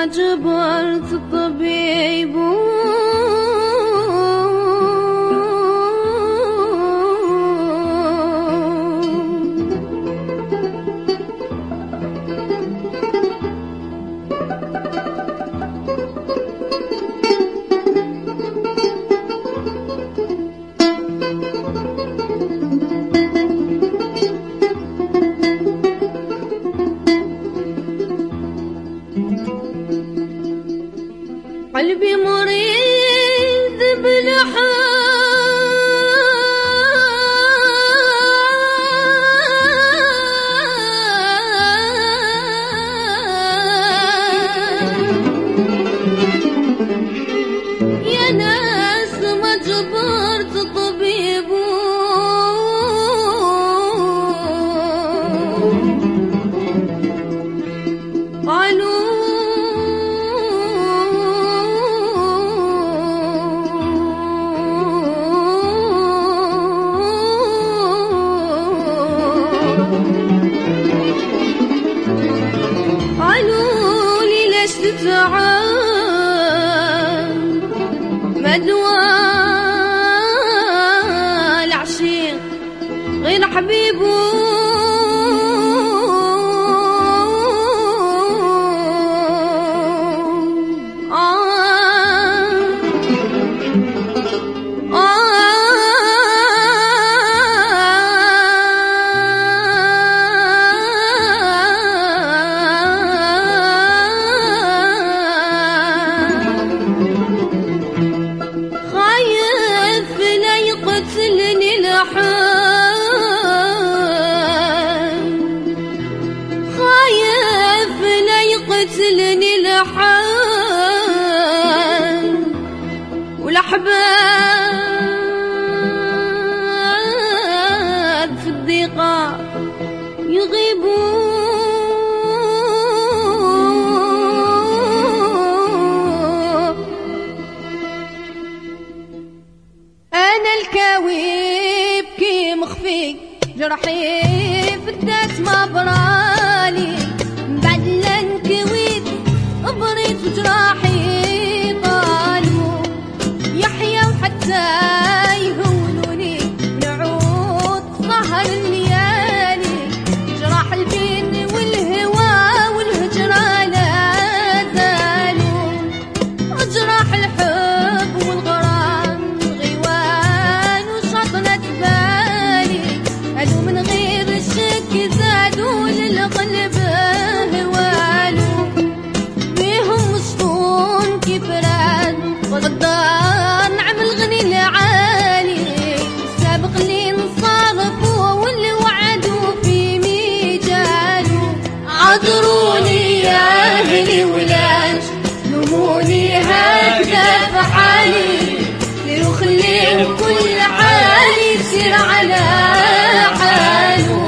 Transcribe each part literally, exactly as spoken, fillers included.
جبرت الطبيب قلبي مريض بالحال يا ناس ما جبرت طبيب قالوا قالوا لي ليش تتعب مدوى العشيق غير حبيبه خايف لا يقتلني الحال والأحباب في الضيقة يغيبون أنا الكاوي بكي مخفي جرحي في الداس ما برالي بعد لنكويت بريت وجراحي طالوا يحيى وحتى يهونوني نعود سهر الليالي جراح البين والهوى والهجرة لا زالوا وجراح الحب والغرام غيوان وشطنة بالي قالوا من غير الشك زادوا للقلب هوالو بيهم مسطون كبران غدار نعمل غني العالي سابق لي انصرفوا واللي وعدوا في ميجالو عذروني يا اهلي ولاش لوموني هكذا في حالي لو خليهم كل حالي يصير على حاله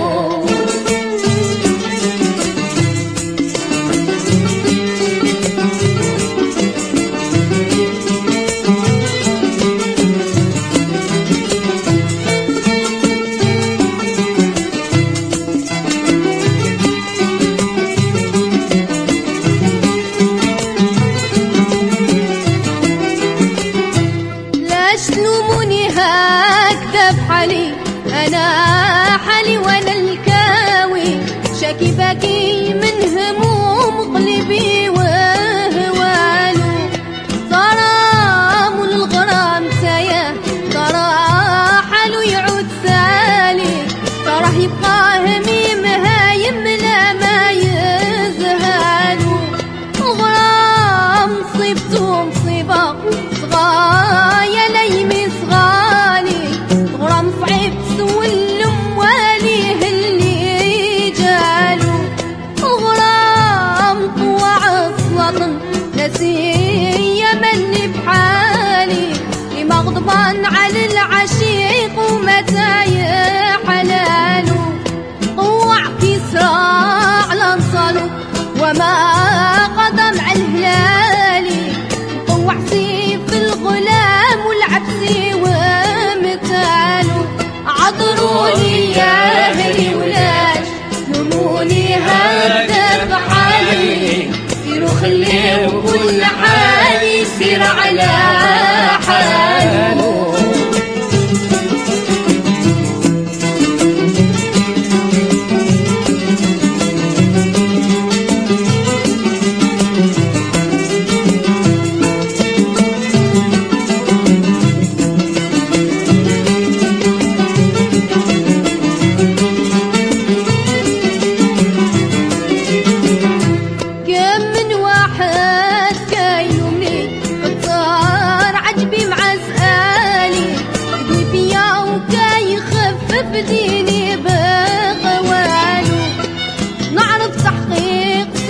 تلوموني هكذا بحالي أنا حالي وأنا الكاوي شاكي باكي من هموم قلبي وهوالو صرام الغرام سايا ترى حالو يعود سالي تراه يبقى هميم هايم لا ما يزهالو غرام صيبتو مصيبة صغايا ليمي صغالي غرام صعيب سولم واليه اللي جالو غرام طوع السلطن نسيا مني بحالي لما غضبان على العشيق ومتى يحلالو طوع كسرى على نصالو وما قدم على الهلالي طوع سيف الغلام والعبسي ومثاله عذروني يا اهلي ولاش لوموني هكذا بحالي سيروا خليهم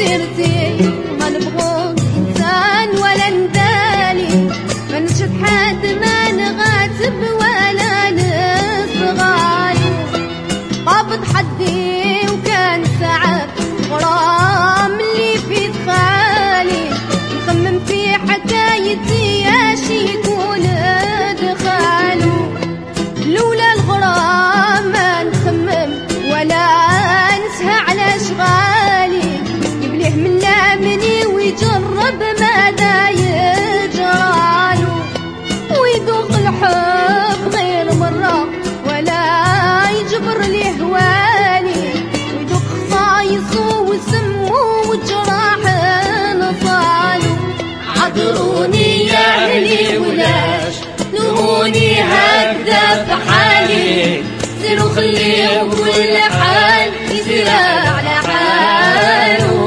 سيرتي ما نبغوك إنسان ولا ندالي، ما نشد حد ما نغاتب ولا نصغالي. قابض حدي وكان ساعات غرام اللي في دخالي، نخمم في حكايتي اش يكون دخالو. لولا الغرام ما نخمم ولا نسهى على اشغالي، يبليه من لامني ويجرب ماذا يجرالو، ويذوق الحب غير مرة ولا يجبر لي هوالي، ويذوق خصايصه وسمه وجراح نصالو. عذروني يا اهلي ولاش لوموني هكذا في حالي، سيروا خليه كل حال يسير على حاله.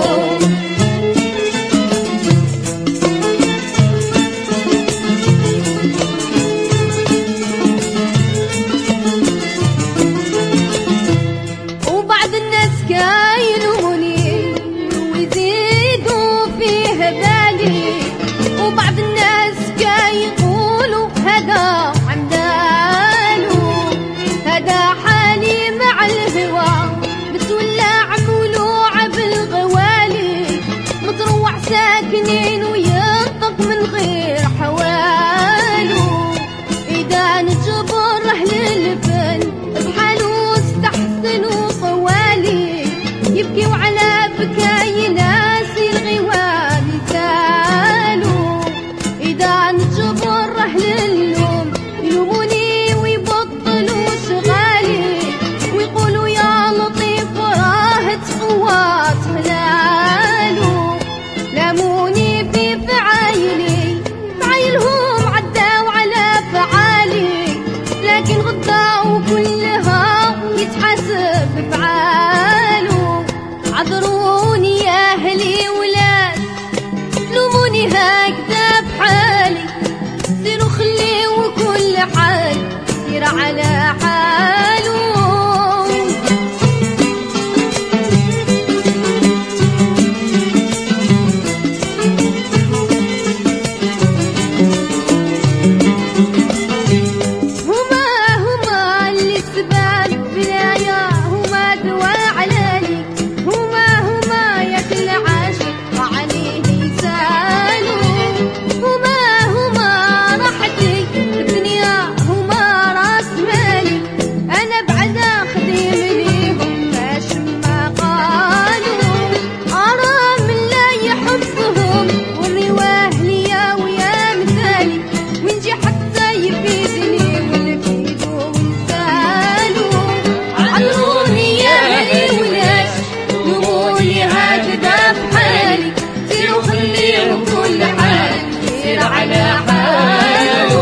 وبعض الناس كايلوموني ويزيدوا فيه بالي، وبعض الناس كيقولوا هذا عمدالو، هذا حالي مع الهوى متولع مولوع بالغوالي، متروع ساكنين وينطق من غير حوالو. إذا نجبر أهل الفن بحالو استحسن وطوالي، يبكي وعلى بكاي ناس الغوى مثالو. إذا نجبر أهل اللوم يلوموني ويبطلوا شغالي، ويقولوا يا لطيف راهت قوات خلالو. لاموني في فعايلي فعايلهم عداو على فعالي، لكن غداو كلها يتحاسب بفعالو. عذروني يا اهلي ولاد لوموني هكذا بحالي، سيروا خليوا كل حال سير على حاله. هما هما اللي سبال بلايا، هما دوا علالي، هما هما يا كل عاشق وعليه يسالو. هما هما راحتي الدنيا، هما راس مالي، انا بعدا خديم ليهم باش ما قالوا. ارى من لا يحبهم والرواه ليا ويا مثالي، ونجي حتى يفيدني والفيدو ونسالو. عذروني يا اهلي ولاش لوموني هكذا بحالي، سيروا خليه كل حال يسير على حاله.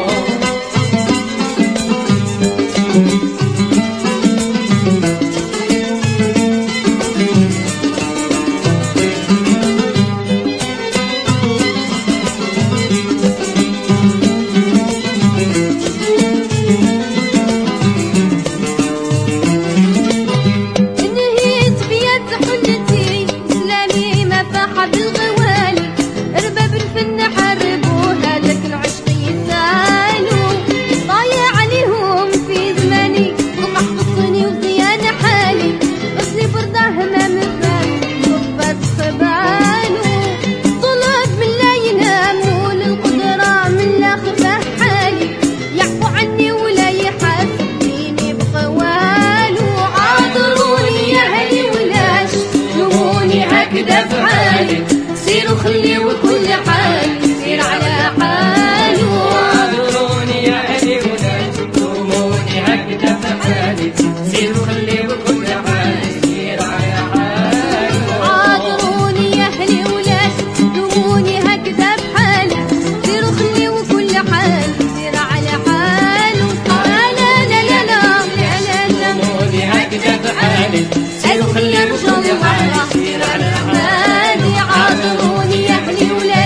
انهيت بيد حلتي سلامي ما فاح بالغوالي، ارباب الفن حربوا هذاك العشق يسالو. ضايع عليهم في زماني وقع خصني وزيان حالي، غسلي برده ما مفات صبت صبالو. طلب من لا ينام وللقدرة من لا خفاه حالي، يعفو عني ولا يحاسبني بقوالو. عذروني يا اهلي ولاش لوموني هكذا بحالي، سيروا خليوا كل حال يسير على حاله. عذروني يا اهلي ولاش لوموني هكذا في حالي، سيروا خليوا كل حال يسير على حاله. عذروني يا اهلي ولاش لوموني هكذا بحالي، سيروا خليوا كل حال يسير على حاله. لا لا لا لا لا لا لا لوموني هكذا في حالي، سيروا خليوا كل حال يسير على حاله. عذروني يا اهلي ولاش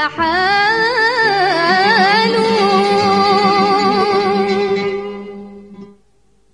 حالي